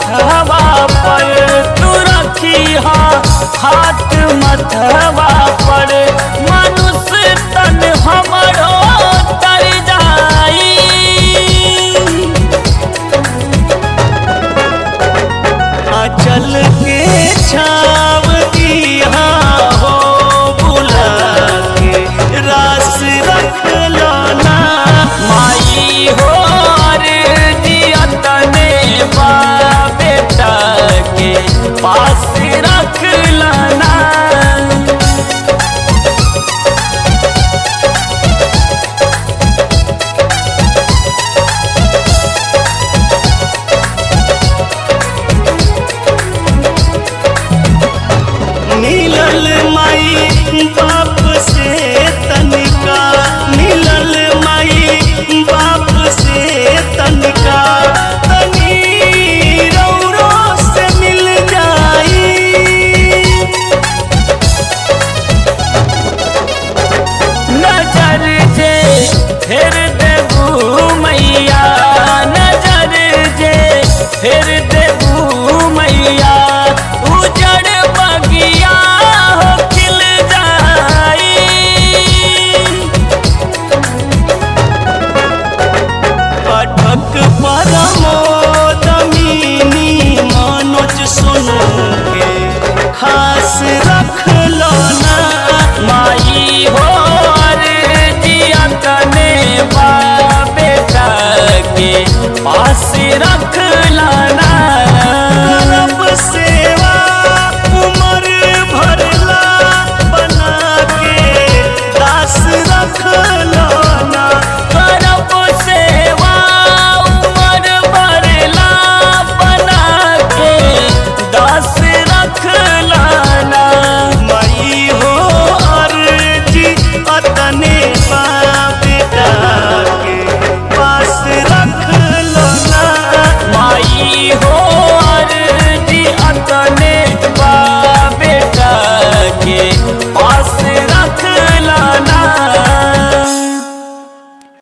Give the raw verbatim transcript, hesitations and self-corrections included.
मथवा पर तू रखी हाथ मथवा पर मनुष्य तन हमरो तर जाई चल के छाव दिया हो बुला के रास रख लो ना माई हो बेटा के पास रख लाना मिलल माई बाप से तनिका मिलल माई बाप से तनिका फिर देबू मैया नजर जे फिर देबू मैया उजड़ बगिया हो खिल जाई पठक परमोदमिनी मनोज सुनो के खास रख लो ना माई हो बेटा के पास रख लाना रब से